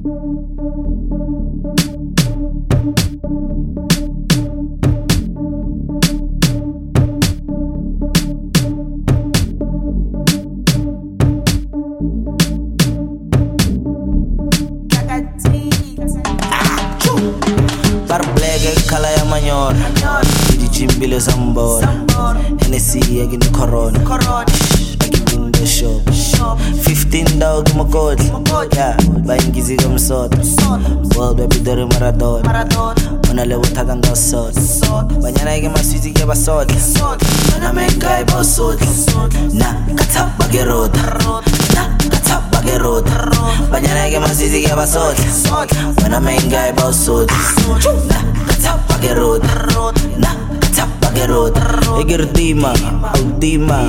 Kala ya manyor Didi chimbile sambor Hennessy egin corona Egin in the shop 15 dog mo code Yeah, baingizi gam sot World baby dore Maradona Onale wutaga nga sot Banyana ege maswiti ke basot Mana menga iba sot Na katap bagerot Na katap bagerot Banyana ege maswiti ke basot Mana menga iba sot Na katap bagerot Na katap bagerot Egir dima, audima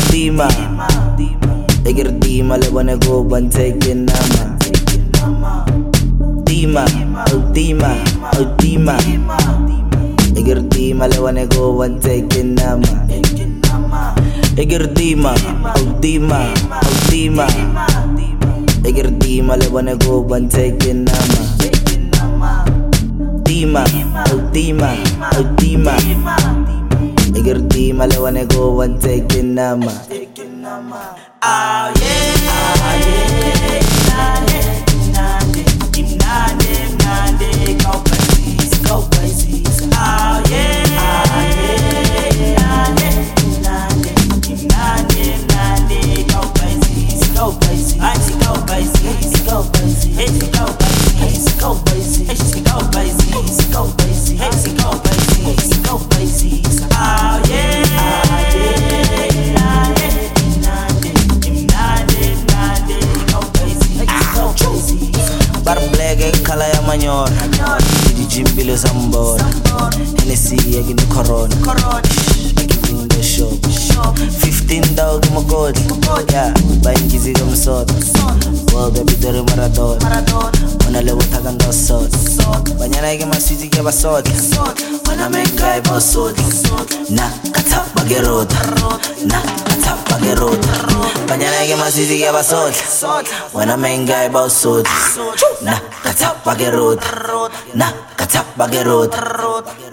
Egir dima lebane go banteke nama Dima, audima Egir dima lebane go banteke nama Egir dima, audima Egir dima lebane go banteke nama Dima, audima Egir dima lebane go banteke nama Ah yeah, go places. Ah yeah, go places. I see go places, go places. It's go places, go places. It's go places, go places. It's go places, go places. Ah yeah. Bar black kala ya manyor Didi jimbile sambor Hennessy egin corona Egin in the shop 15 dog mo code Yeah, baingizi gam sot World baby dore Maradona Onale wutaga nga sot Banyana ege maswiti ke basot Mana menga iba sot Na katap bagerot Na katap bagerot Banyana ege maswiti ke basot Mana menga iba sot Na katap bagerot Na katap bagerot